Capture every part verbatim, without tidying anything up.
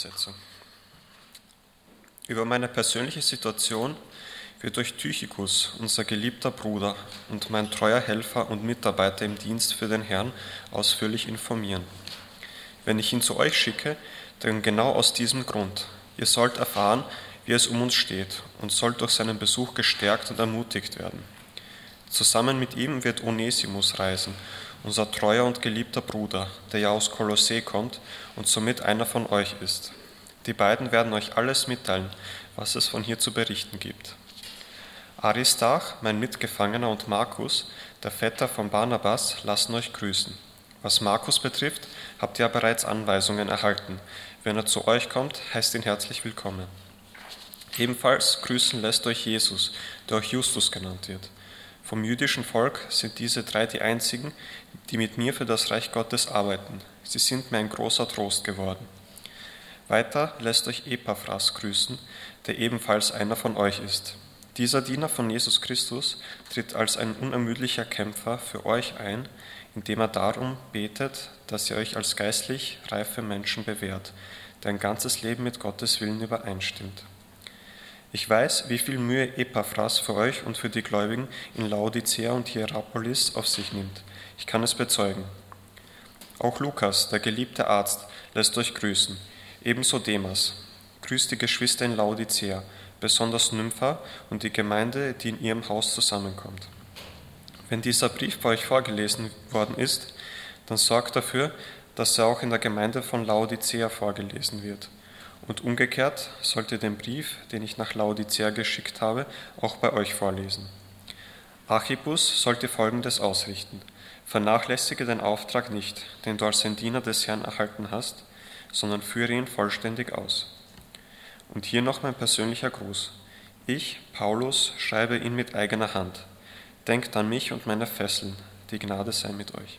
Setzung. Über meine persönliche Situation wird euch Tychikus, unser geliebter Bruder und mein treuer Helfer und Mitarbeiter im Dienst für den Herrn, ausführlich informieren. Wenn ich ihn zu euch schicke, dann genau aus diesem Grund. Ihr sollt erfahren, wie es um uns steht und sollt durch seinen Besuch gestärkt und ermutigt werden. Zusammen mit ihm wird Onesimus reisen, unser treuer und geliebter Bruder, der ja aus Kolossee kommt und somit einer von euch ist. Die beiden werden euch alles mitteilen, was es von hier zu berichten gibt. Aristarch, mein Mitgefangener, und Markus, der Vetter von Barnabas, lassen euch grüßen. Was Markus betrifft, habt ihr ja bereits Anweisungen erhalten. Wenn er zu euch kommt, heißt ihn herzlich willkommen. Ebenfalls grüßen lässt euch Jesus, der auch Justus genannt wird. Vom jüdischen Volk sind diese drei die einzigen, die mit mir für das Reich Gottes arbeiten. Sie sind mir ein großer Trost geworden. Weiter lässt euch Epaphras grüßen, der ebenfalls einer von euch ist. Dieser Diener von Jesus Christus tritt als ein unermüdlicher Kämpfer für euch ein, indem er darum betet, dass ihr euch als geistlich reife Menschen bewährt, der ein ganzes Leben mit Gottes Willen übereinstimmt. Ich weiß, wie viel Mühe Epaphras für euch und für die Gläubigen in Laodicea und Hierapolis auf sich nimmt. Ich kann es bezeugen. Auch Lukas, der geliebte Arzt, lässt euch grüßen. Ebenso Demas. Grüßt die Geschwister in Laodicea, besonders Nympha und die Gemeinde, die in ihrem Haus zusammenkommt. Wenn dieser Brief bei euch vorgelesen worden ist, dann sorgt dafür, dass er auch in der Gemeinde von Laodicea vorgelesen wird. Und umgekehrt sollt ihr den Brief, den ich nach Laodicea geschickt habe, auch bei euch vorlesen. Archippus sollte Folgendes ausrichten: Vernachlässige den Auftrag nicht, den du als ein Diener des Herrn erhalten hast, sondern führe ihn vollständig aus. Und hier noch mein persönlicher Gruß. Ich, Paulus, schreibe ihn mit eigener Hand. Denkt an mich und meine Fesseln. Die Gnade sei mit euch.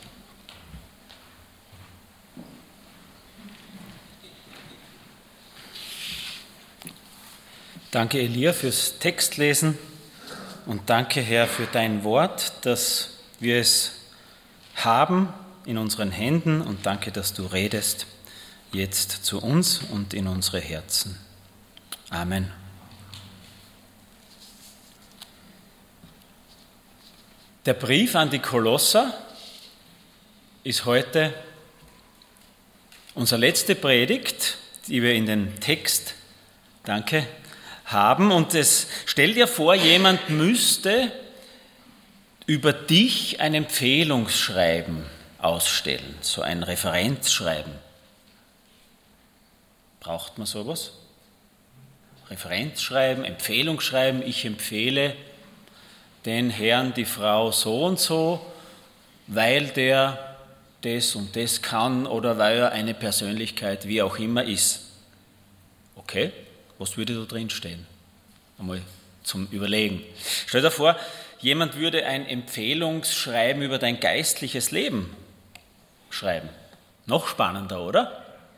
Danke, Elia, fürs Textlesen und danke, Herr, für dein Wort, dass wir es haben in unseren Händen, und danke, dass du redest jetzt zu uns und in unsere Herzen. Amen. Der Brief an die Kolosser ist heute unsere letzte Predigt, die wir in den Text, danke, haben. Und es stell dir vor, jemand müsste über dich ein Empfehlungsschreiben ausstellen, so ein Referenzschreiben. Braucht man sowas? Referenzschreiben, Empfehlungsschreiben, ich empfehle den Herrn, die Frau so und so, weil der das und das kann oder weil er eine Persönlichkeit wie auch immer ist. Okay, was würde da drin stehen? Einmal zum Überlegen. Stell dir vor, jemand würde ein Empfehlungsschreiben über dein geistliches Leben schreiben. Noch spannender, oder?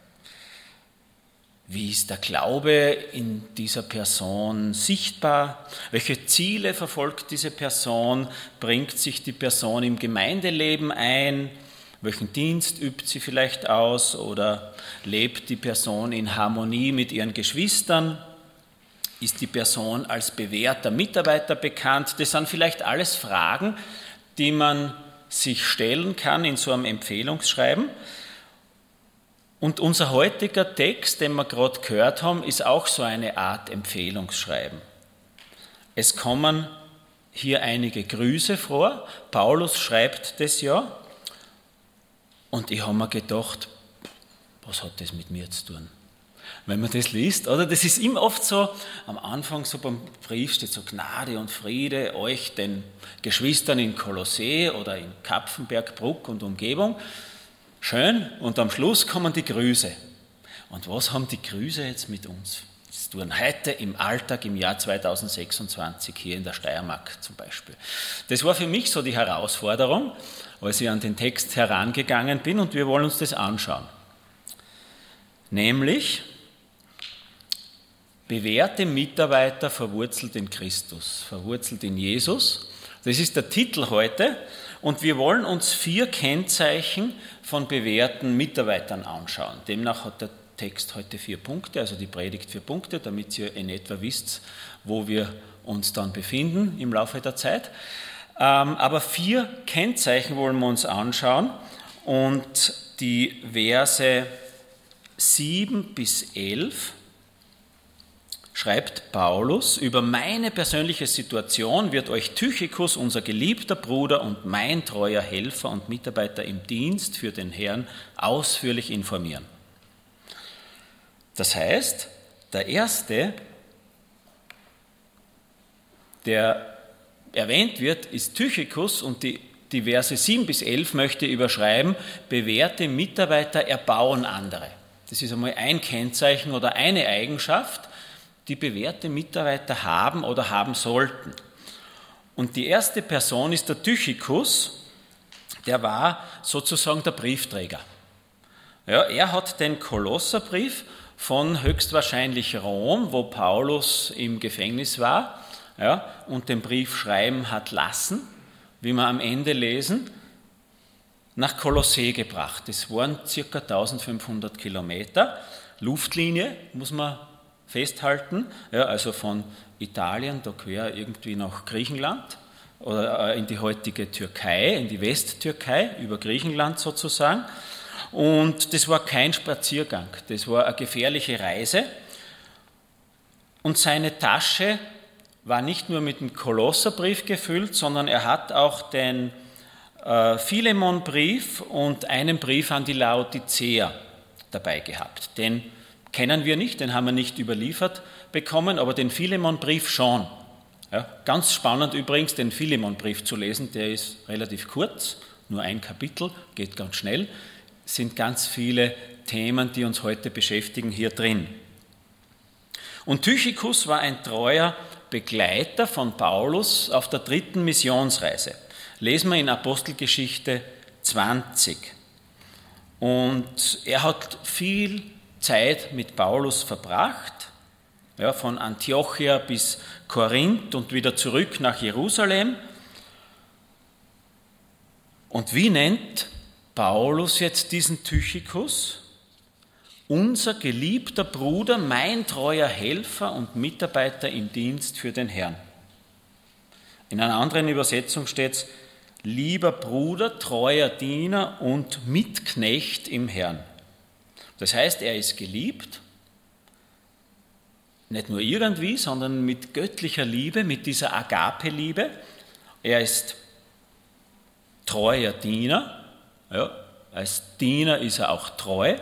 Wie ist der Glaube in dieser Person sichtbar? Welche Ziele verfolgt diese Person? Bringt sich die Person im Gemeindeleben ein? Welchen Dienst übt sie vielleicht aus? Oder lebt die Person in Harmonie mit ihren Geschwistern? Ist die Person als bewährter Mitarbeiter bekannt? Das sind vielleicht alles Fragen, die man sich stellen kann in so einem Empfehlungsschreiben. Und unser heutiger Text, den wir gerade gehört haben, ist auch so eine Art Empfehlungsschreiben. Es kommen hier einige Grüße vor. Paulus schreibt das ja. Und ich habe mir gedacht, was hat das mit mir zu tun? Wenn man das liest, oder? Das ist immer oft so, am Anfang so beim Brief steht so Gnade und Friede euch, den Geschwistern in Kolossee oder in Kapfenberg, Bruck und Umgebung. Schön, und am Schluss kommen die Grüße. Und was haben die Grüße jetzt mit uns zu tun? Heute im Alltag, im Jahr zweitausendsechsundzwanzig, hier in der Steiermark zum Beispiel. Das war für mich so die Herausforderung, als ich an den Text herangegangen bin, und wir wollen uns das anschauen. Nämlich, bewährte Mitarbeiter verwurzelt in Christus, verwurzelt in Jesus. Das ist der Titel heute. Und wir wollen uns vier Kennzeichen von bewährten Mitarbeitern anschauen. Demnach hat der Text heute vier Punkte, also die Predigt vier Punkte, damit ihr in etwa wisst, wo wir uns dann befinden im Laufe der Zeit. Aber vier Kennzeichen wollen wir uns anschauen und die Verse sieben bis elf schreibt Paulus: Über meine persönliche Situation wird euch Tychikus, unser geliebter Bruder und mein treuer Helfer und Mitarbeiter im Dienst für den Herrn, ausführlich informieren. Das heißt, der erste, der erwähnt wird, ist Tychikus, und die, die Verse sieben bis elf möchte überschreiben: Bewährte Mitarbeiter erbauen andere. Das ist einmal ein Kennzeichen oder eine Eigenschaft, die bewährte Mitarbeiter haben oder haben sollten. Und die erste Person ist der Tychikus, der war sozusagen der Briefträger. Ja, er hat den Kolosserbrief von höchstwahrscheinlich Rom, wo Paulus im Gefängnis war, ja, und den Brief schreiben hat lassen, wie wir am Ende lesen, nach Kolossee gebracht. Das waren ca. eintausendfünfhundert Kilometer. Luftlinie, muss man festhalten, ja, also von Italien, da quer irgendwie nach Griechenland oder in die heutige Türkei, in die Westtürkei, über Griechenland sozusagen. Und das war kein Spaziergang, das war eine gefährliche Reise. Und seine Tasche war nicht nur mit dem Kolosserbrief gefüllt, sondern er hat auch den äh, Philemonbrief und einen Brief an die Laodicea dabei gehabt. Den kennen wir nicht, den haben wir nicht überliefert bekommen, aber den Philemonbrief schon. Ja, ganz spannend übrigens, den Philemonbrief zu lesen, der ist relativ kurz, nur ein Kapitel, geht ganz schnell. Es sind ganz viele Themen, die uns heute beschäftigen, hier drin. Und Tychikus war ein treuer Begleiter von Paulus auf der dritten Missionsreise. Lesen wir in Apostelgeschichte zwanzig. Und er hat viel Zeit mit Paulus verbracht, ja, von Antiochia bis Korinth und wieder zurück nach Jerusalem. Und wie nennt Paulus jetzt diesen Tychikus? Unser geliebter Bruder, mein treuer Helfer und Mitarbeiter im Dienst für den Herrn. In einer anderen Übersetzung steht es: lieber Bruder, treuer Diener und Mitknecht im Herrn. Das heißt, er ist geliebt, nicht nur irgendwie, sondern mit göttlicher Liebe, mit dieser Agape-Liebe. Er ist treuer Diener, ja, als Diener ist er auch treu,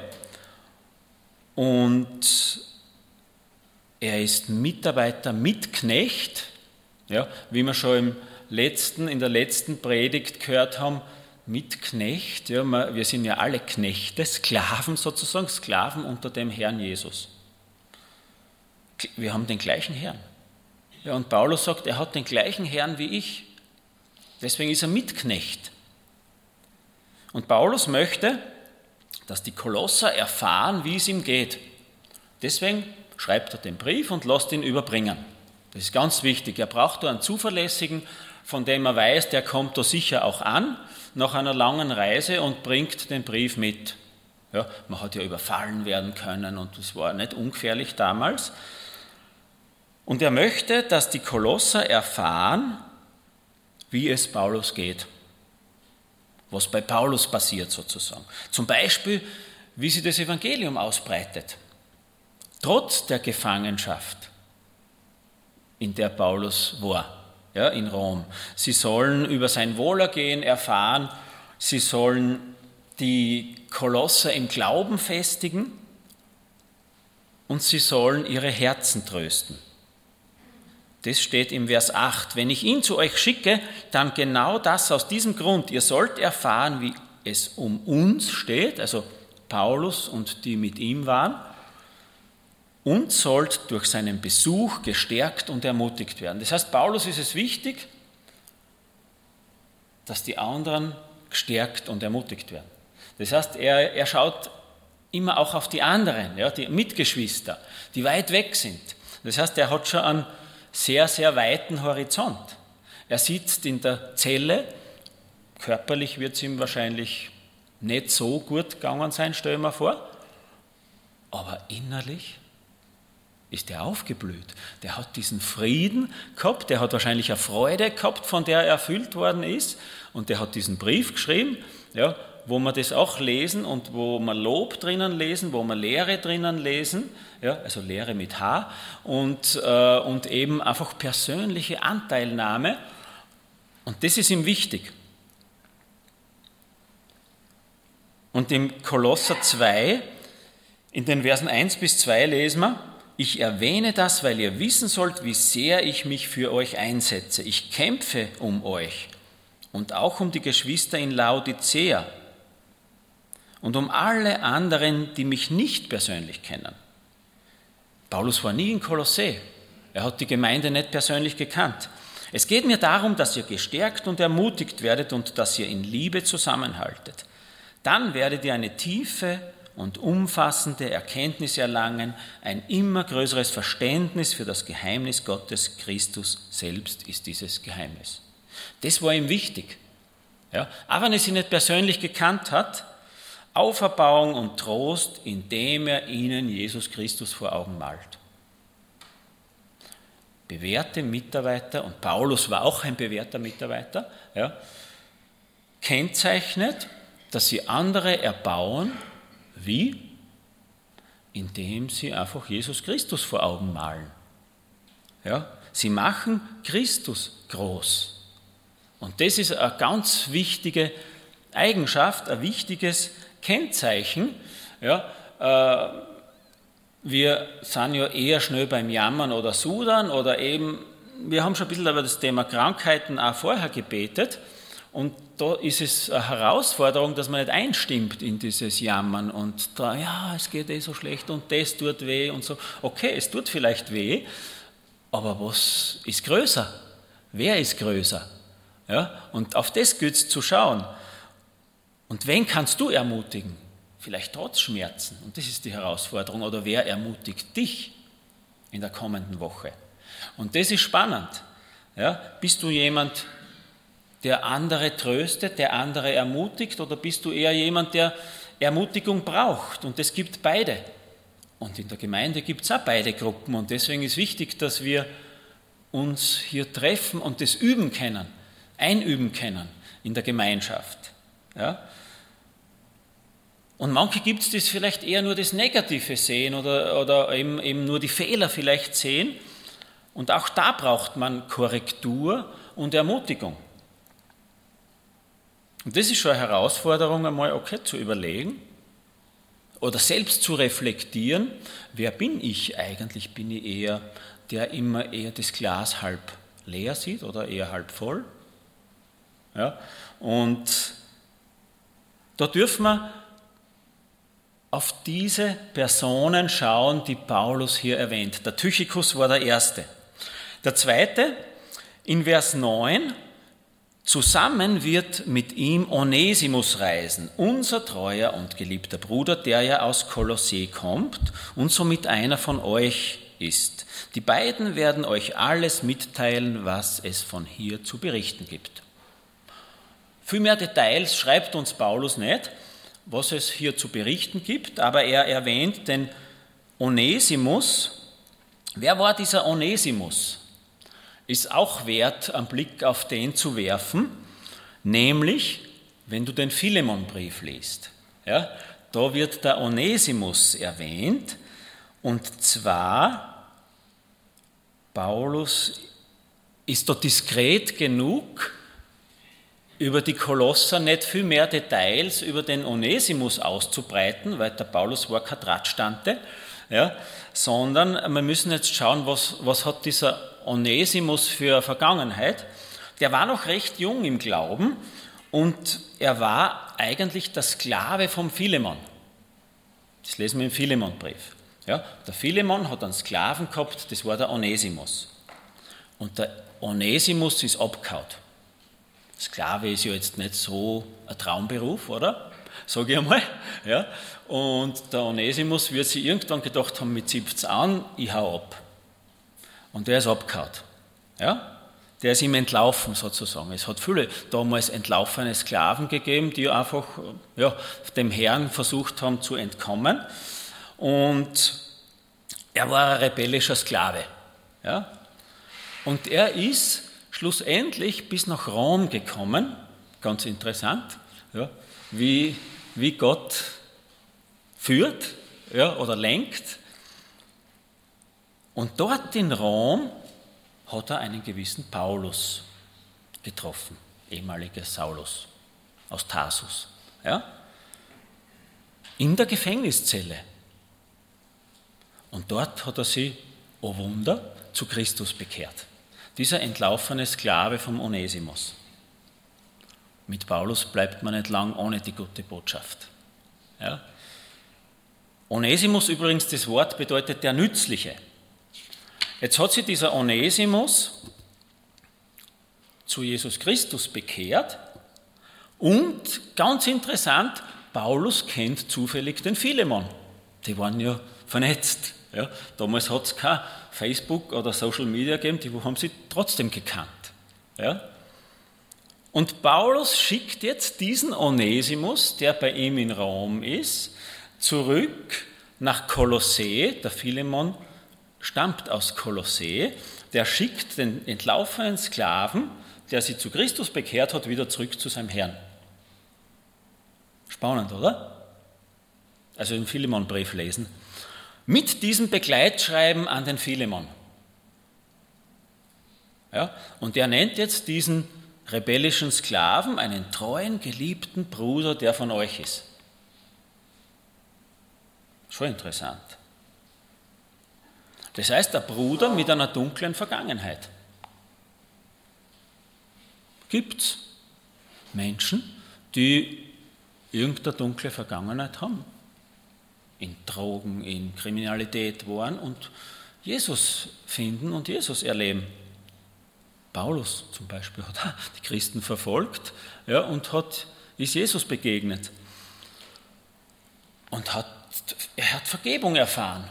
und er ist Mitarbeiter, Mitknecht, ja, wie wir schon im letzten, in der letzten Predigt gehört haben. Mitknecht, ja, wir sind ja alle Knechte, Sklaven sozusagen, Sklaven unter dem Herrn Jesus. Wir haben den gleichen Herrn. Ja, und Paulus sagt, er hat den gleichen Herrn wie ich. Deswegen ist er Mitknecht. Und Paulus möchte, dass die Kolosser erfahren, wie es ihm geht. Deswegen schreibt er den Brief und lässt ihn überbringen. Das ist ganz wichtig. Er braucht da einen Zuverlässigen, von dem er weiß, der kommt da sicher auch an, nach einer langen Reise, und bringt den Brief mit. Ja, man hat ja überfallen werden können und das war nicht ungefährlich damals. Und er möchte, dass die Kolosser erfahren, wie es Paulus geht. Was bei Paulus passiert sozusagen. Zum Beispiel, wie sich das Evangelium ausbreitet. Trotz der Gefangenschaft, in der Paulus war. Ja, in Rom. Sie sollen über sein Wohlergehen erfahren, sie sollen die Kolosser im Glauben festigen und sie sollen ihre Herzen trösten. Das steht im Vers acht. Wenn ich ihn zu euch schicke, dann genau das aus diesem Grund. Ihr sollt erfahren, wie es um uns steht, also Paulus und die mit ihm waren, und sollt durch seinen Besuch gestärkt und ermutigt werden. Das heißt, Paulus ist es wichtig, dass die anderen gestärkt und ermutigt werden. Das heißt, er, er schaut immer auch auf die anderen, ja, die Mitgeschwister, die weit weg sind. Das heißt, er hat schon einen sehr, sehr weiten Horizont. Er sitzt in der Zelle, körperlich wird es ihm wahrscheinlich nicht so gut gegangen sein, stellen wir vor. aber innerlich ist er aufgeblüht. Der hat diesen Frieden gehabt, der hat wahrscheinlich eine Freude gehabt, von der er erfüllt worden ist, und der hat diesen Brief geschrieben, ja, wo wir das auch lesen und wo wir Lob drinnen lesen, wo wir Lehre drinnen lesen, ja, also Lehre mit H, und, äh, und eben einfach persönliche Anteilnahme, und das ist ihm wichtig. Und im Kolosser zwei, in den Versen eins bis zwei lesen wir: Ich erwähne das, weil ihr wissen sollt, wie sehr ich mich für euch einsetze. Ich kämpfe um euch und auch um die Geschwister in Laodicea und um alle anderen, die mich nicht persönlich kennen. Paulus war nie in Kolossä. Er hat die Gemeinde nicht persönlich gekannt. Es geht mir darum, dass ihr gestärkt und ermutigt werdet und dass ihr in Liebe zusammenhaltet. Dann werdet ihr eine tiefe und umfassende Erkenntnis erlangen, ein immer größeres Verständnis für das Geheimnis Gottes. Christus selbst ist dieses Geheimnis. Das war ihm wichtig. Ja, auch wenn er sie nicht persönlich gekannt hat, Auferbauung und Trost, indem er ihnen Jesus Christus vor Augen malt. Bewährte Mitarbeiter, und Paulus war auch ein bewährter Mitarbeiter, ja, kennzeichnet, dass sie andere erbauen. Wie? Indem sie einfach Jesus Christus vor Augen malen. Ja, sie machen Christus groß. Und das ist eine ganz wichtige Eigenschaft, ein wichtiges Kennzeichen. Ja, äh, wir sind ja eher schnell beim Jammern oder Sudern oder eben, wir haben schon ein bisschen über das Thema Krankheiten auch vorher gebetet. Und da ist es eine Herausforderung, dass man nicht einstimmt in dieses Jammern und da, ja, es geht eh so schlecht und das tut weh und so. Okay, es tut vielleicht weh, aber was ist größer? Wer ist größer? Ja, und auf das gilt es zu schauen. Und wen kannst du ermutigen? Vielleicht trotz Schmerzen. Und das ist die Herausforderung. Oder wer ermutigt dich in der kommenden Woche? Und das ist spannend. Ja, bist du jemand, der andere tröstet, der andere ermutigt, oder bist du eher jemand, der Ermutigung braucht? Und es gibt beide. Und in der Gemeinde gibt es auch beide Gruppen. Und deswegen ist wichtig, dass wir uns hier treffen und das üben können, einüben können in der Gemeinschaft. Ja? Und manche gibt es, die vielleicht eher nur das Negative sehen oder, oder eben, eben nur die Fehler vielleicht sehen. Und auch da braucht man Korrektur und Ermutigung. Und das ist schon eine Herausforderung, einmal okay zu überlegen oder selbst zu reflektieren, wer bin ich eigentlich? Bin ich eher, der immer eher das Glas halb leer sieht oder eher halb voll? Ja? Und da dürfen wir auf diese Personen schauen, die Paulus hier erwähnt. Der Tychikus war der Erste. Der Zweite, in Vers neun, zusammen wird mit ihm Onesimus reisen, unser treuer und geliebter Bruder, der ja aus Kolossä kommt und somit einer von euch ist. Die beiden werden euch alles mitteilen, was es von hier zu berichten gibt. Viel mehr Details schreibt uns Paulus nicht, was es hier zu berichten gibt, aber er erwähnt den Onesimus. Wer war dieser Onesimus? Ist auch wert, einen Blick auf den zu werfen, nämlich, wenn du den Philemonbrief liest. Ja, da wird der Onesimus erwähnt, und zwar, Paulus ist da diskret genug, über die Kolosser nicht viel mehr Details über den Onesimus auszubreiten, weil der Paulus war kein Drahtstante, ja, sondern wir müssen jetzt schauen, was, was hat dieser Onesimus für eine Vergangenheit. Der war noch recht jung im Glauben und er war eigentlich der Sklave vom Philemon. Das lesen wir im Philemonbrief. Ja, der Philemon hat einen Sklaven gehabt, das war der Onesimus. Und der Onesimus ist abgehauen. Sklave ist ja jetzt nicht so ein Traumberuf, oder? Sag ich einmal. Ja. Und der Onesimus wird sich irgendwann gedacht haben, mit siebzig an, ich hau ab. Und der ist abgehauen. Ja. Der ist ihm entlaufen sozusagen. Es hat viele damals entlaufene Sklaven gegeben, die einfach ja, dem Herrn versucht haben zu entkommen. und er war ein rebellischer Sklave. Ja? Und er ist schlussendlich bis nach Rom gekommen, ganz interessant, ja, wie, wie Gott führt, ja, oder lenkt. Und dort in Rom hat er einen gewissen Paulus getroffen, ehemaliger Saulus aus Tarsus, ja, in der Gefängniszelle. Und dort hat er sie, oh Wunder, zu Christus bekehrt. Dieser entlaufene Sklave vom Onesimus. Mit Paulus bleibt man nicht lang ohne die gute Botschaft. Ja. Onesimus übrigens, das Wort bedeutet der Nützliche. Jetzt hat sich dieser Onesimus zu Jesus Christus bekehrt und, ganz interessant, Paulus kennt zufällig den Philemon. Die waren ja vernetzt. Ja. Damals hat es kein Facebook oder Social Media gegeben, die haben sie trotzdem gekannt. Ja. Und Paulus schickt jetzt diesen Onesimus, der bei ihm in Rom ist, zurück nach Kolossee. Der Philemon stammt aus Kolossee. Der schickt den entlaufenen Sklaven, der sich zu Christus bekehrt hat, wieder zurück zu seinem Herrn. Spannend, oder? Also den Philemon-Brief lesen. Mit diesem Begleitschreiben an den Philemon. Ja, und er nennt jetzt diesen rebellischen Sklaven einen treuen, geliebten Bruder, der von euch ist. Schon interessant. Das heißt, der Bruder mit einer dunklen Vergangenheit. Gibt es Menschen, die irgendeine dunkle Vergangenheit haben? In Drogen, in Kriminalität waren und Jesus finden und Jesus erleben. Paulus zum Beispiel hat die Christen verfolgt, ja, und hat, ist Jesus begegnet. Und hat, er hat Vergebung erfahren.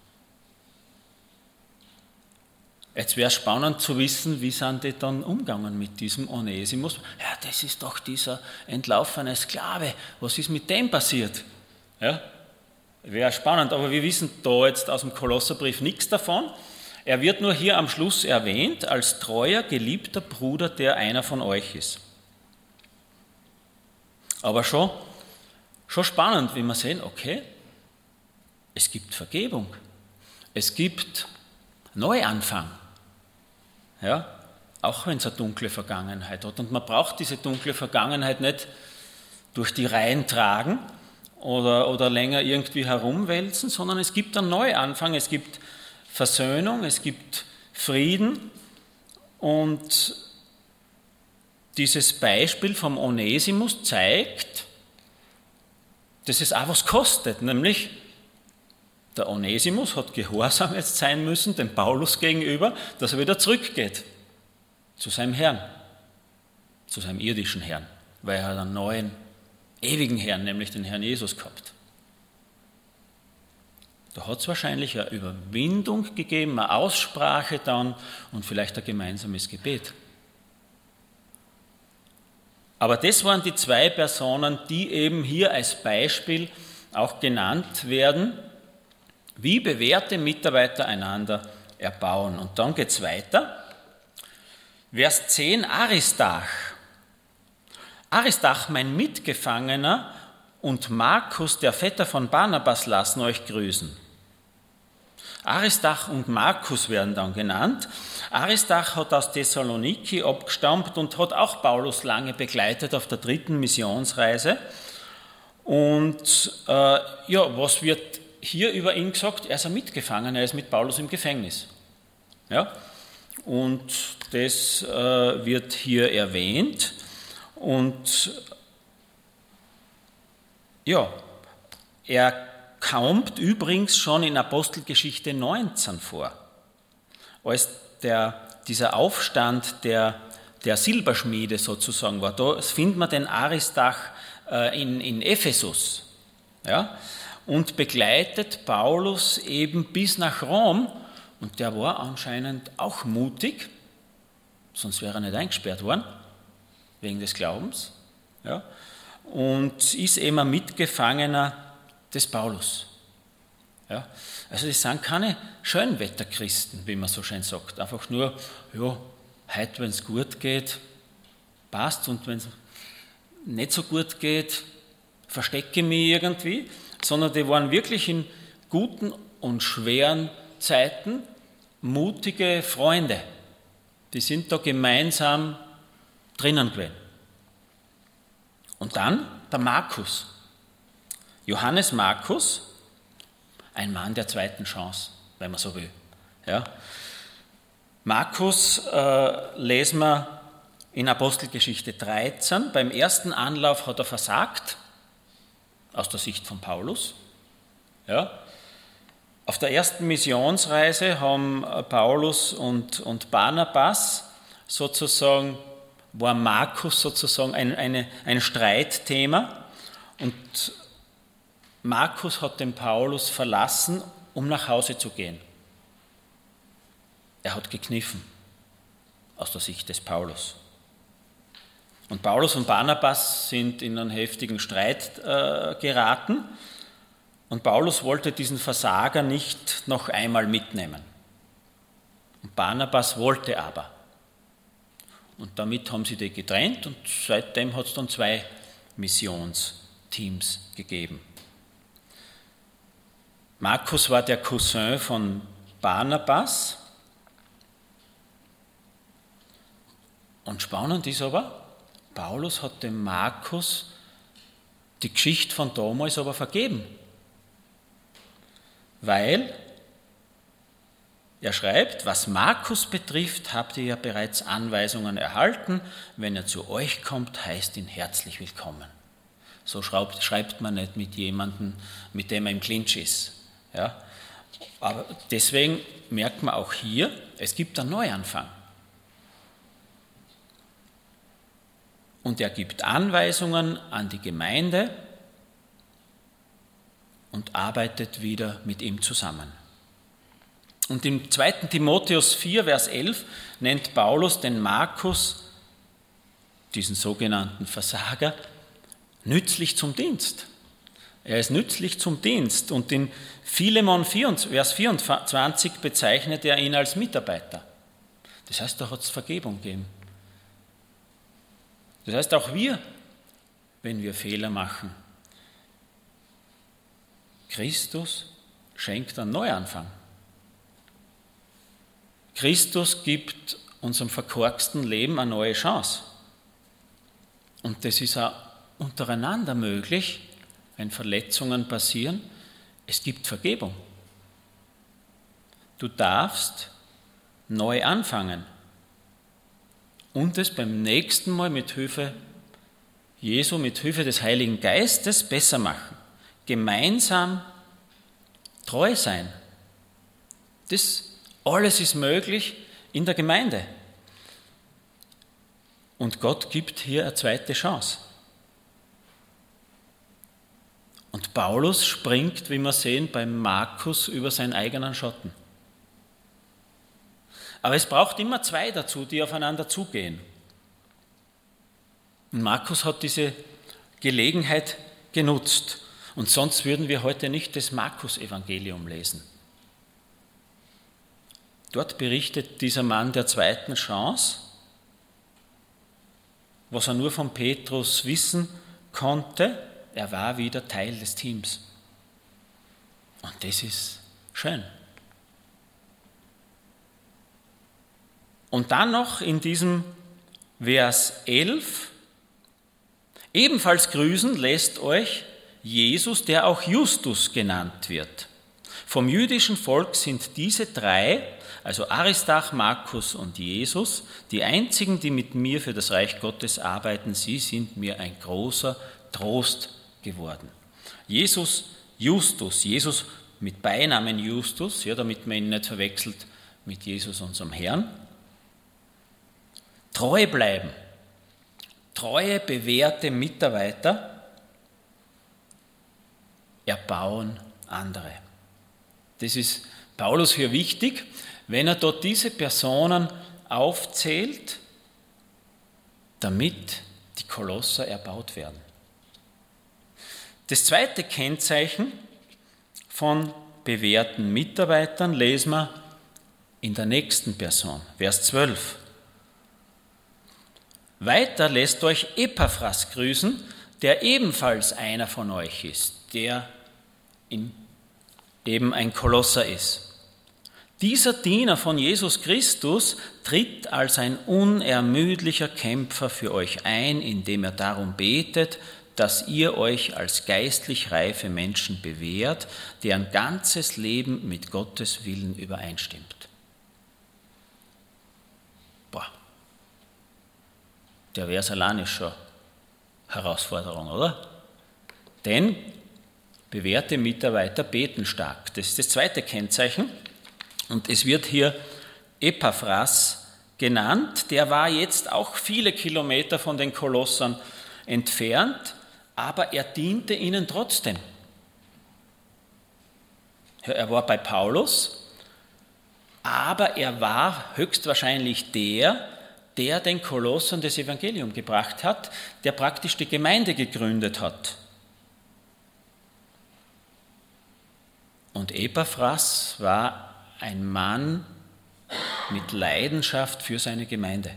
Jetzt wäre es spannend zu wissen, wie sind die dann umgegangen mit diesem Onesimus. Ja, das ist doch dieser entlaufene Sklave. Was ist mit dem passiert? Ja, wäre spannend, aber wir wissen da jetzt aus dem Kolosserbrief nichts davon. Er wird nur hier am Schluss erwähnt als treuer, geliebter Bruder, der einer von euch ist. Aber schon, schon spannend, wie wir sehen, okay, es gibt Vergebung, es gibt Neuanfang, ja, auch wenn es eine dunkle Vergangenheit hat. Und man braucht diese dunkle Vergangenheit nicht durch die Reihen tragen oder, oder länger irgendwie herumwälzen, sondern es gibt einen Neuanfang, es gibt Versöhnung, es gibt Frieden und dieses Beispiel vom Onesimus zeigt, dass es auch was kostet, nämlich der Onesimus hat gehorsam jetzt sein müssen, dem Paulus gegenüber, dass er wieder zurückgeht zu seinem Herrn, zu seinem irdischen Herrn, weil er einen neuen, ewigen Herrn, nämlich den Herrn Jesus gehabt. Da hat es wahrscheinlich eine Überwindung gegeben, eine Aussprache dann und vielleicht ein gemeinsames Gebet. Aber das waren die zwei Personen, die eben hier als Beispiel auch genannt werden, wie bewährte Mitarbeiter einander erbauen. Und dann geht es weiter. Vers zehn, Aristarch. Aristarch, mein Mitgefangener, und Markus, der Vetter von Barnabas, lassen euch grüßen. Aristarch und Markus werden dann genannt. Aristarch hat aus Thessaloniki abgestammt und hat auch Paulus lange begleitet auf der dritten Missionsreise. Und äh, ja, was wird hier über ihn gesagt? Er ist ein Mitgefangener, er ist mit Paulus im Gefängnis. Ja? Und das äh, wird hier erwähnt. Und ja, er kommt übrigens schon in Apostelgeschichte neunzehn vor, als der, dieser Aufstand der, der Silberschmiede sozusagen war. Da findet man den Aristarch äh, in, in Ephesus, ja, und begleitet Paulus eben bis nach Rom. Und der war anscheinend auch mutig, sonst wäre er nicht eingesperrt worden, wegen des Glaubens. Ja, und ist eben ein Mitgefangener des Paulus. Ja? Also das sind keine Schönwetterchristen, wie man so schön sagt. Einfach nur, ja, heute, wenn es gut geht, passt, und wenn es nicht so gut geht, verstecke ich mich irgendwie, sondern die waren wirklich in guten und schweren Zeiten mutige Freunde. Die sind da gemeinsam drinnen gewesen. Und dann der Markus. Johannes Markus, ein Mann der zweiten Chance, wenn man so will. Ja. Markus äh, lesen wir in Apostelgeschichte dreizehn. Beim ersten Anlauf hat er versagt, aus der Sicht von Paulus. Ja. Auf der ersten Missionsreise haben Paulus und, und Barnabas sozusagen, war Markus sozusagen ein, eine, ein Streitthema, und Markus hat den Paulus verlassen, um nach Hause zu gehen. Er hat gekniffen, aus der Sicht des Paulus. Und Paulus und Barnabas sind in einen heftigen Streit äh, geraten, und Paulus wollte diesen Versager nicht noch einmal mitnehmen. Und Barnabas wollte aber. Und damit haben sie die getrennt, und seitdem hat es dann zwei Missionsteams gegeben. Markus war der Cousin von Barnabas. Und spannend ist aber, Paulus hat dem Markus die Geschichte von damals aber vergeben. Weil er schreibt, was Markus betrifft, habt ihr ja bereits Anweisungen erhalten. Wenn er zu euch kommt, heißt ihn herzlich willkommen. So schreibt, schreibt man nicht mit jemandem, mit dem er im Clinch ist. Ja? Aber deswegen merkt man auch hier, es gibt einen Neuanfang. Und er gibt Anweisungen an die Gemeinde und arbeitet wieder mit ihm zusammen. Und im zweiten Timotheus vier, Vers elf, nennt Paulus den Markus, diesen sogenannten Versager, nützlich zum Dienst. Er ist nützlich zum Dienst. Und in Philemon vier, Vers vierundzwanzig bezeichnet er ihn als Mitarbeiter. Das heißt, da hat es Vergebung gegeben. Das heißt, auch wir, wenn wir Fehler machen, Christus schenkt einen Neuanfang. Christus gibt unserem verkorksten Leben eine neue Chance. Und das ist auch untereinander möglich, wenn Verletzungen passieren. Es gibt Vergebung. Du darfst neu anfangen und es beim nächsten Mal mit Hilfe Jesu, mit Hilfe des Heiligen Geistes besser machen. Gemeinsam treu sein. Das alles ist möglich in der Gemeinde. Und Gott gibt hier eine zweite Chance. Und Paulus springt, wie wir sehen, beim Markus über seinen eigenen Schatten. Aber es braucht immer zwei dazu, die aufeinander zugehen. Und Markus hat diese Gelegenheit genutzt. Und sonst würden wir heute nicht das Markus-Evangelium lesen. Dort berichtet dieser Mann der zweiten Chance, was er nur von Petrus wissen konnte, er war wieder Teil des Teams. Und das ist schön. Und dann noch in diesem Vers elf, ebenfalls grüßen lässt euch Jesus, der auch Justus genannt wird. Vom jüdischen Volk sind diese drei, also Aristarch, Markus und Jesus, die einzigen, die mit mir für das Reich Gottes arbeiten. Sie sind mir ein großer Trost geworden. Jesus, Justus, Jesus mit Beinamen Justus, ja, damit man ihn nicht verwechselt mit Jesus, unserem Herrn. Treu bleiben, treue, bewährte Mitarbeiter erbauen andere. Das ist Paulus hier wichtig, wenn er dort diese Personen aufzählt, damit die Kolosser erbaut werden. Das zweite Kennzeichen von bewährten Mitarbeitern lesen wir in der nächsten Person, Vers zwölf. Weiter lässt euch Epaphras grüßen, der ebenfalls einer von euch ist, der in, eben ein Kolosser ist. Dieser Diener von Jesus Christus tritt als ein unermüdlicher Kämpfer für euch ein, indem er darum betet, dass ihr euch als geistlich reife Menschen bewährt, deren ganzes Leben mit Gottes Willen übereinstimmt. Boah, der Vers allein ist schon Herausforderung, oder? Denn bewährte Mitarbeiter beten stark. Das ist das zweite Kennzeichen. Und es wird hier Epaphras genannt. Der war jetzt auch viele Kilometer von den Kolossern entfernt, aber er diente ihnen trotzdem. Er war bei Paulus, aber er war höchstwahrscheinlich der, der den Kolossern das Evangelium gebracht hat, der praktisch die Gemeinde gegründet hat. Und Epaphras war ein Mann mit Leidenschaft für seine Gemeinde.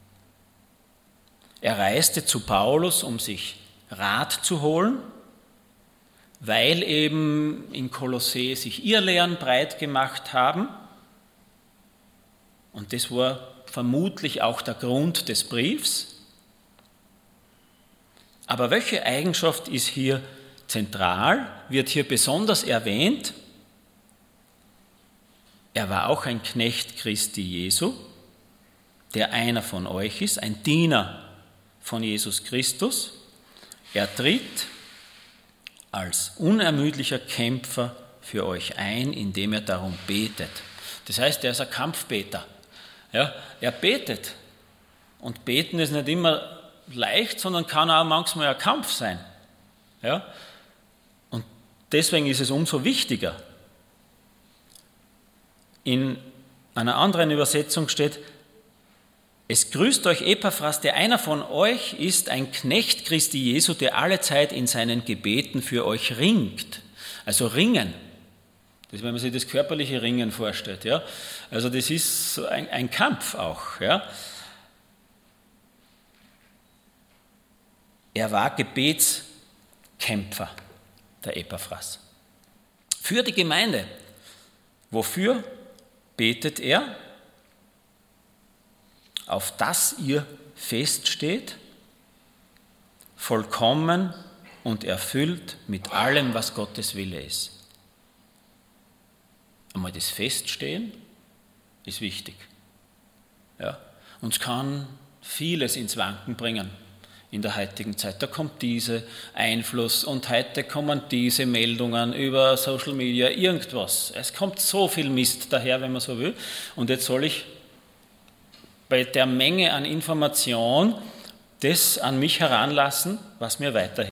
Er reiste zu Paulus, um sich Rat zu holen, weil eben in Kolossee sich Irrlehren breit gemacht haben. Und das war vermutlich auch der Grund des Briefs. Aber welche Eigenschaft ist hier zentral, wird hier besonders erwähnt? Er war auch ein Knecht Christi Jesu, der einer von euch ist, ein Diener von Jesus Christus. Er tritt als unermüdlicher Kämpfer für euch ein, indem er darum betet. Das heißt, er ist ein Kampfbeter. Ja, er betet. Und beten ist nicht immer leicht, sondern kann auch manchmal ein Kampf sein. Ja? Und deswegen ist es umso wichtiger. In einer anderen Übersetzung steht, es grüßt euch Epaphras, der einer von euch ist, ein Knecht Christi Jesu, der allezeit in seinen Gebeten für euch ringt. Also ringen. Das ist, wenn man sich das körperliche Ringen vorstellt. Ja? Also das ist ein, ein Kampf auch. Ja? Er war Gebetskämpfer, der Epaphras. Für die Gemeinde. Wofür betet er? Auf dass ihr feststeht, vollkommen und erfüllt mit allem, was Gottes Wille ist. Einmal das Feststehen ist wichtig. Ja? Uns kann vieles ins Wanken bringen in der heutigen Zeit. Da kommt dieser Einfluss und heute kommen diese Meldungen über Social Media, irgendwas. Es kommt so viel Mist daher, wenn man so will. Und jetzt soll ich bei der Menge an Information das an mich heranlassen, was mir weiterhilft.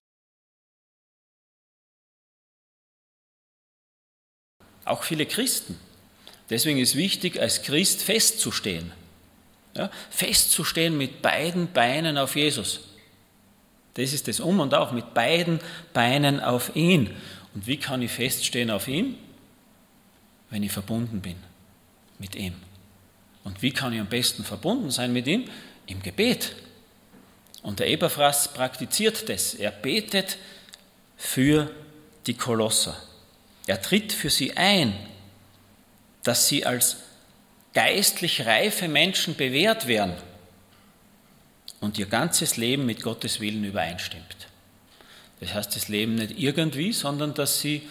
Auch viele Christen. Deswegen ist wichtig, als Christ festzustehen. Ja, festzustehen mit beiden Beinen auf Jesus. Das ist das Um und Auf, mit beiden Beinen auf ihn. Und wie kann ich feststehen auf ihn? Wenn ich verbunden bin mit ihm. Und wie kann ich am besten verbunden sein mit ihm? Im Gebet. Und der Epaphras praktiziert das. Er betet für die Kolosser. Er tritt für sie ein, dass sie als geistlich reife Menschen bewährt werden und ihr ganzes Leben mit Gottes Willen übereinstimmt. Das heißt, das Leben nicht irgendwie, sondern dass sie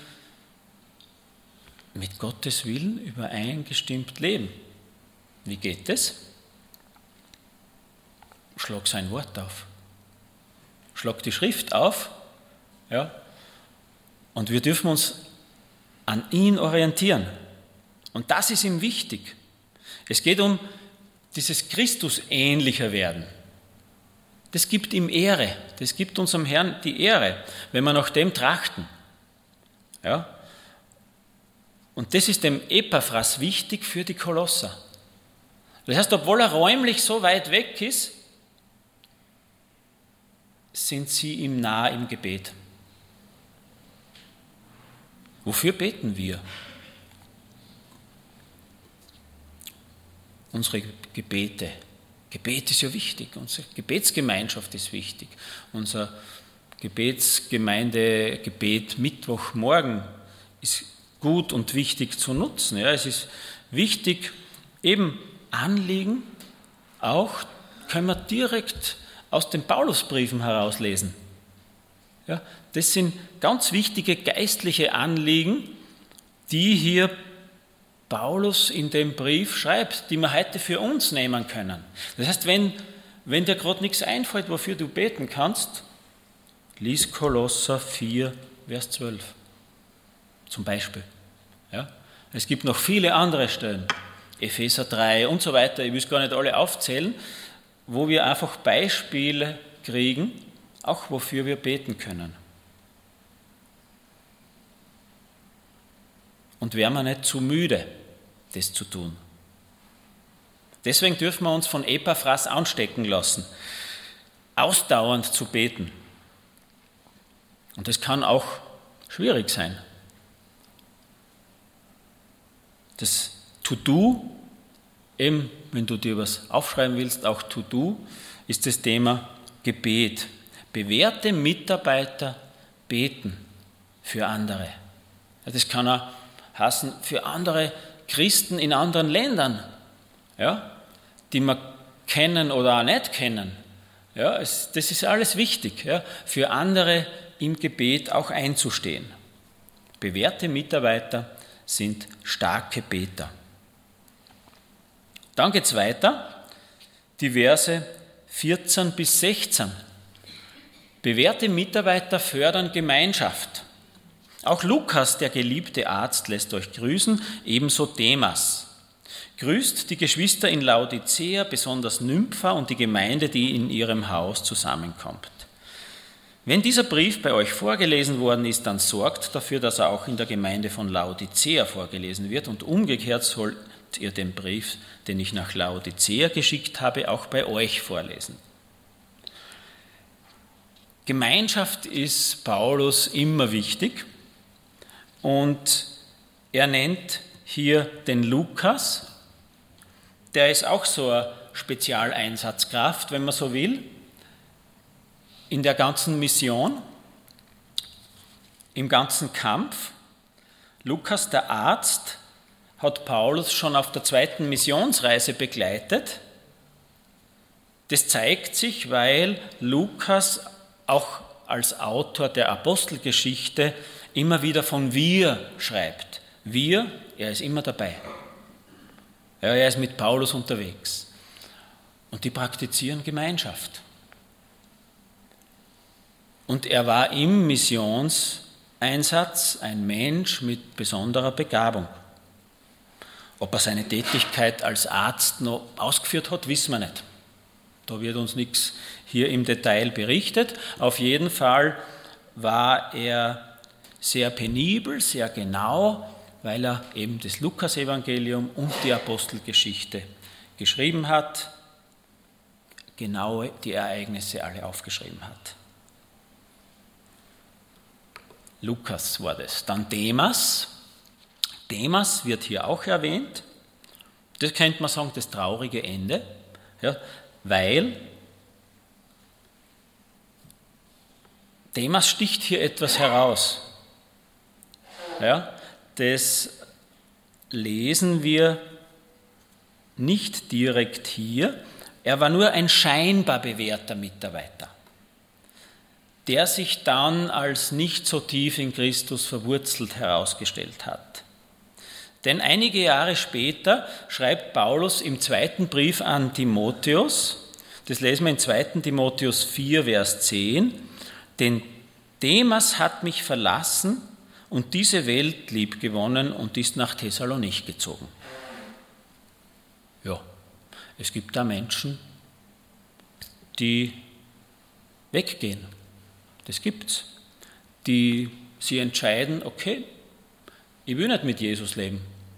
mit Gottes Willen übereingestimmt leben. Wie geht das? Schlag sein Wort auf. Schlag die Schrift auf. Ja? Und wir dürfen uns an ihn orientieren. Und das ist ihm wichtig. Es geht um dieses Christus-ähnlicher werden. Das gibt ihm Ehre. Das gibt unserem Herrn die Ehre, wenn wir nach dem trachten. Ja? Und das ist dem Epaphras wichtig für die Kolosser. Das heißt, obwohl er räumlich so weit weg ist, sind sie ihm nah im Gebet. Wofür beten wir? unsere Gebete. Gebet ist ja wichtig, unsere Gebetsgemeinschaft ist wichtig. Unser Gebetsgemeinde, Gebet Mittwochmorgen ist gut und wichtig zu nutzen. Ja, es ist wichtig, eben Anliegen auch können wir direkt aus den Paulusbriefen herauslesen. Ja, das sind ganz wichtige geistliche Anliegen, die hier Paulus in dem Brief schreibt, die wir heute für uns nehmen können. Das heißt, wenn, wenn dir gerade nichts einfällt, wofür du beten kannst, lies Kolosser vier, Vers zwölf zum Beispiel. Ja? Es gibt noch viele andere Stellen, Epheser drei und so weiter, ich will es gar nicht alle aufzählen, wo wir einfach Beispiele kriegen, auch wofür wir beten können. Und wären wir nicht zu müde, das zu tun. Deswegen dürfen wir uns von Epaphras anstecken lassen, ausdauernd zu beten. Und das kann auch schwierig sein. Das To-Do, eben wenn du dir was aufschreiben willst, auch To-Do, ist das Thema Gebet. Bewährte Mitarbeiter beten für andere. Das kann auch heißen, für andere Christen in anderen Ländern, ja, die wir kennen oder auch nicht kennen. Ja, es, das ist alles wichtig, ja, für andere im Gebet auch einzustehen. Bewährte Mitarbeiter sind starke Beter. Dann geht es weiter, die Verse vierzehn bis sechzehn. Bewährte Mitarbeiter fördern Gemeinschaft. Auch Lukas, der geliebte Arzt, lässt euch grüßen, ebenso Demas. Grüßt die Geschwister in Laodicea, besonders Nympha und die Gemeinde, die in ihrem Haus zusammenkommt. Wenn dieser Brief bei euch vorgelesen worden ist, dann sorgt dafür, dass er auch in der Gemeinde von Laodicea vorgelesen wird und umgekehrt sollt ihr den Brief, den ich nach Laodicea geschickt habe, auch bei euch vorlesen. Gemeinschaft ist Paulus immer wichtig und er nennt hier den Lukas, der ist auch so eine Spezialeinsatzkraft, wenn man so will, in der ganzen Mission, im ganzen Kampf. Lukas, der Arzt, hat Paulus schon auf der zweiten Missionsreise begleitet. Das zeigt sich, weil Lukas auch als Autor der Apostelgeschichte immer wieder von wir schreibt. Wir, er ist immer dabei. Ja, er ist mit Paulus unterwegs. Und die praktizieren Gemeinschaft. Und er war im Missionseinsatz ein Mensch mit besonderer Begabung. Ob er seine Tätigkeit als Arzt noch ausgeführt hat, wissen wir nicht. Da wird uns nichts hier im Detail berichtet. Auf jeden Fall war er sehr penibel, sehr genau, weil er eben das Lukas-Evangelium und die Apostelgeschichte geschrieben hat, genau die Ereignisse alle aufgeschrieben hat. Lukas war das. Dann Demas. Demas wird hier auch erwähnt. Das könnte man sagen, das traurige Ende, ja, weil Demas sticht hier etwas heraus. Ja, das lesen wir nicht direkt hier. Er war nur ein scheinbar bewährter Mitarbeiter, der sich dann als nicht so tief in Christus verwurzelt herausgestellt hat. Denn einige Jahre später schreibt Paulus im zweiten Brief an Timotheus, das lesen wir in zweiten Timotheus vier, Vers zehn, denn Demas hat mich verlassen und diese Welt liebgewonnen und ist nach Thessalonich gezogen. Ja, es gibt da Menschen, die weggehen. Das gibt's. Die sie entscheiden, okay, ich will nicht mit Jesus leben.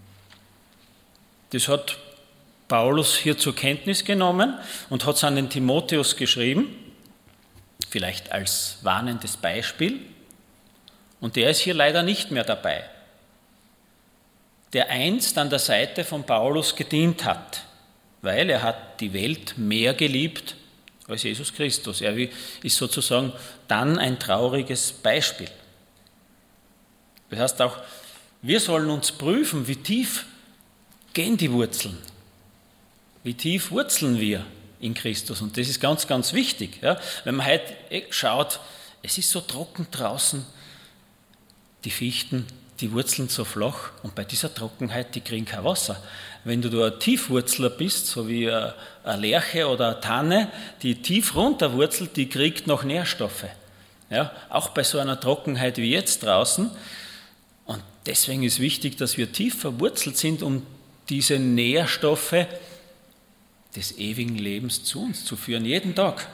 Das hat Paulus hier zur Kenntnis genommen und hat es an den Timotheus geschrieben, vielleicht als warnendes Beispiel. Und der ist hier leider nicht mehr dabei, der einst an der Seite von Paulus gedient hat. weil er hat die Welt mehr geliebt als Jesus Christus. Er ist sozusagen dann ein trauriges Beispiel. Das heißt auch, wir sollen uns prüfen, wie tief gehen die Wurzeln. Wie tief wurzeln wir in Christus? Und das ist ganz, ganz wichtig. Ja? Wenn man heute schaut, es ist so trocken draußen, die Fichten, die Wurzeln so flach und bei dieser Trockenheit, die kriegen kein Wasser. Wenn du da ein Tiefwurzler bist, so wie eine Lärche oder eine Tanne, die tief runterwurzelt, die kriegt noch Nährstoffe. Ja? Auch bei so einer Trockenheit wie jetzt draußen. Und deswegen ist wichtig, dass wir tief verwurzelt sind, um diese Nährstoffe des ewigen Lebens zu uns zu führen, jeden Tag.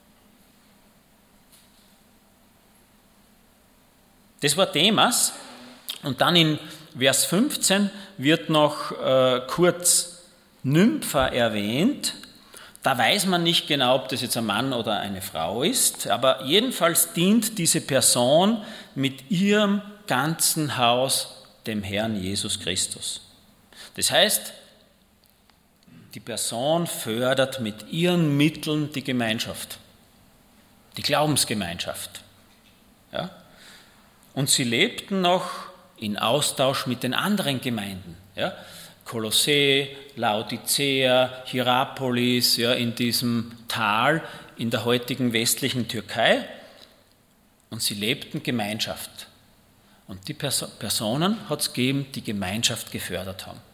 Das war Demas. Und dann in Vers fünfzehn wird noch äh, kurz Nympha erwähnt. Da weiß man nicht genau, ob das jetzt ein Mann oder eine Frau ist, aber jedenfalls dient diese Person mit ihrem ganzen Haus dem Herrn Jesus Christus. Das heißt, die Person fördert mit ihren Mitteln die Gemeinschaft, die Glaubensgemeinschaft. Ja? Und sie lebten noch in Austausch mit den anderen Gemeinden. Ja? Kolossee, Laodicea, Hierapolis, ja, in diesem Tal in der heutigen westlichen Türkei. Und sie lebten Gemeinschaft. Und die Perso- Personen hat es gegeben, die Gemeinschaft gefördert haben.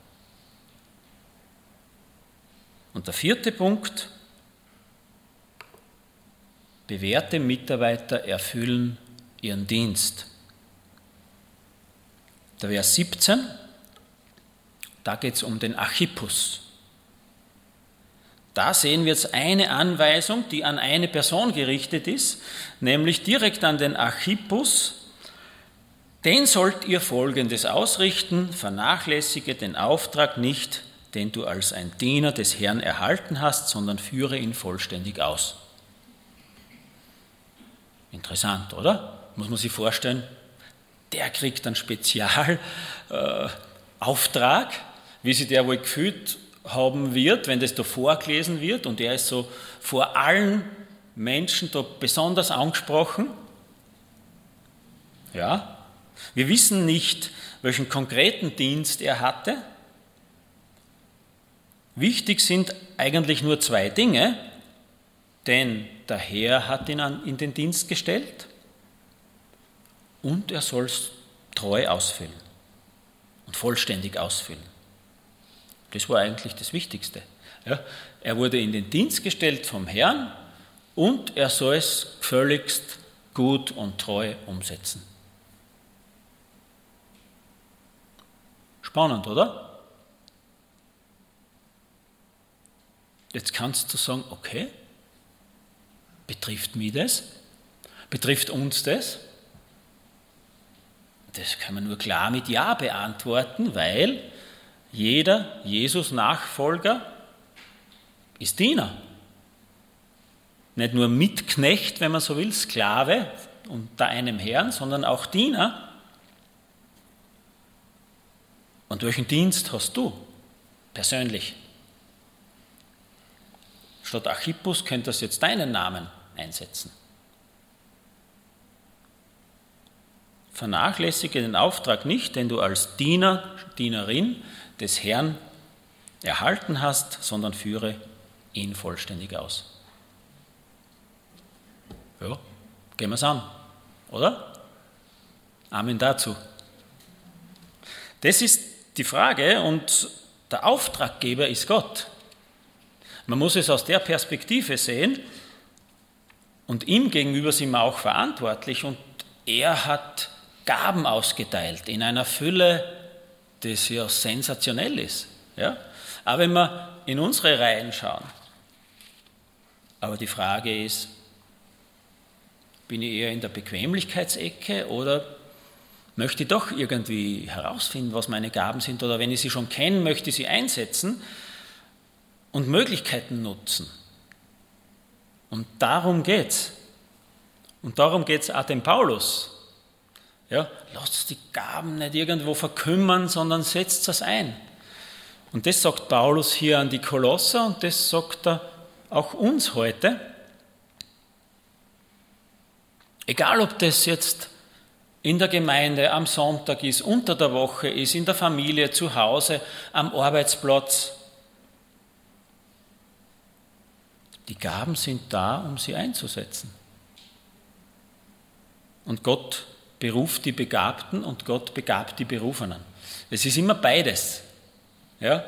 Und der vierte Punkt: bewährte Mitarbeiter erfüllen ihren Dienst. Der Vers siebzehn, da geht es um den Archippus. Da sehen wir jetzt eine Anweisung, die an eine Person gerichtet ist, nämlich direkt an den Archippus. Den sollt ihr Folgendes ausrichten: vernachlässige den Auftrag nicht, den du als ein Diener des Herrn erhalten hast, sondern führe ihn vollständig aus. Interessant, oder? Muss man sich vorstellen, der kriegt einen Spezialauftrag, äh, wie sich der wohl gefühlt haben wird, wenn das da vorgelesen wird, und er ist so vor allen Menschen da besonders angesprochen. Ja, wir wissen nicht, welchen konkreten Dienst er hatte. Wichtig sind eigentlich nur zwei Dinge, denn der Herr hat ihn in den Dienst gestellt und er soll es treu ausfüllen und vollständig ausfüllen. Das war eigentlich das Wichtigste. Ja, er wurde in den Dienst gestellt vom Herrn und er soll es völligst gut und treu umsetzen. Spannend, oder? Jetzt kannst du sagen, okay, betrifft mich das? Betrifft uns das? Das kann man nur klar mit Ja beantworten, weil jeder Jesus-Nachfolger ist Diener. Nicht nur Mitknecht, wenn man so will, Sklave unter einem Herrn, sondern auch Diener. Und welchen Dienst hast du persönlich? Statt Archippus könntest du jetzt deinen Namen einsetzen. Vernachlässige den Auftrag nicht, den du als Diener, Dienerin des Herrn erhalten hast, sondern führe ihn vollständig aus. Ja, gehen wir es an, oder? Amen dazu. Das ist die Frage, und der Auftraggeber ist Gott. Man muss es aus der Perspektive sehen, und ihm gegenüber sind wir auch verantwortlich, und er hat Gaben ausgeteilt in einer Fülle, das ja sensationell ist. Ja? Aber wenn wir in unsere Reihen schauen, aber die Frage ist, bin ich eher in der Bequemlichkeitsecke oder möchte ich doch irgendwie herausfinden, was meine Gaben sind, oder wenn ich sie schon kenne, möchte ich sie einsetzen und Möglichkeiten nutzen. Und darum geht es. Und darum geht es auch dem Paulus. Ja, lasst die Gaben nicht irgendwo verkümmern, sondern setzt das ein. Und das sagt Paulus hier an die Kolosser und das sagt er auch uns heute. Egal, ob das jetzt in der Gemeinde, am Sonntag ist, unter der Woche ist, in der Familie, zu Hause, am Arbeitsplatz. Die Gaben sind da, um sie einzusetzen. Und Gott beruft die Begabten und Gott begabt die Berufenen. Es ist immer beides. Ja?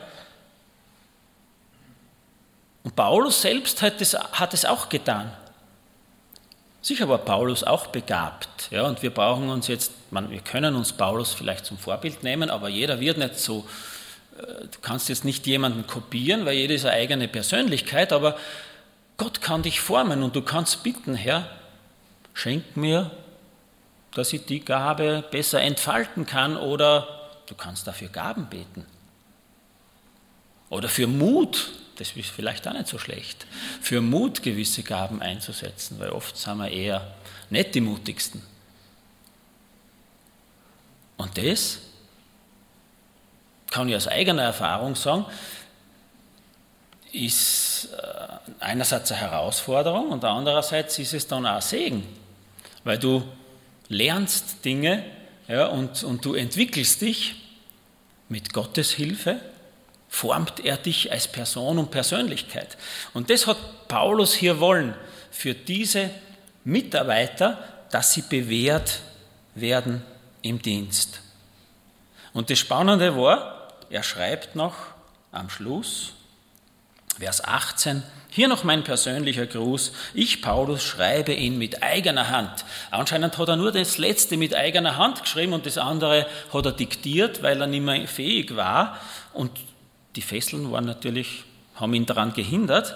Und Paulus selbst hat es, hat es auch getan. Sicher war Paulus auch begabt. Ja? Und wir brauchen uns jetzt, man, wir können uns Paulus vielleicht zum Vorbild nehmen, aber jeder wird nicht so, du kannst jetzt nicht jemanden kopieren, weil jeder ist eine eigene Persönlichkeit, aber Gott kann dich formen und du kannst bitten, Herr, schenk mir, dass ich die Gabe besser entfalten kann, oder du kannst dafür Gaben beten. Oder für Mut, das ist vielleicht auch nicht so schlecht, für Mut gewisse Gaben einzusetzen, weil oft sind wir eher nicht die mutigsten. Und das kann ich aus eigener Erfahrung sagen, ist einerseits eine Herausforderung und andererseits ist es dann auch ein Segen, weil du lernst Dinge, ja, und, und du entwickelst dich mit Gottes Hilfe, formt er dich als Person und Persönlichkeit. Und das hat Paulus hier wollen für diese Mitarbeiter, dass sie bewährt werden im Dienst. Und das Spannende war, er schreibt noch am Schluss, Vers achtzehn, hier noch mein persönlicher Gruß. Ich, Paulus, schreibe ihn mit eigener Hand. Anscheinend hat er nur das Letzte mit eigener Hand geschrieben und das andere hat er diktiert, weil er nicht mehr fähig war. Und die Fesseln waren natürlich, haben ihn daran gehindert.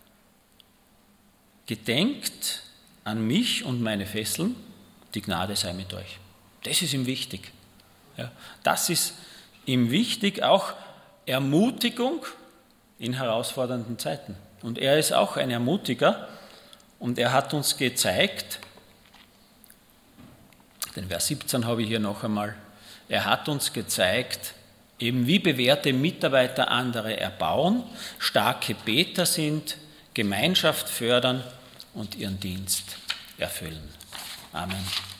Gedenkt an mich und meine Fesseln, die Gnade sei mit euch. Das ist ihm wichtig. Ja, das ist ihm wichtig, auch Ermutigung in herausfordernden Zeiten. Und er ist auch ein Ermutiger und er hat uns gezeigt, den Vers siebzehn habe ich hier noch einmal, er hat uns gezeigt, eben wie bewährte Mitarbeiter andere erbauen, starke Beter sind, Gemeinschaft fördern und ihren Dienst erfüllen. Amen.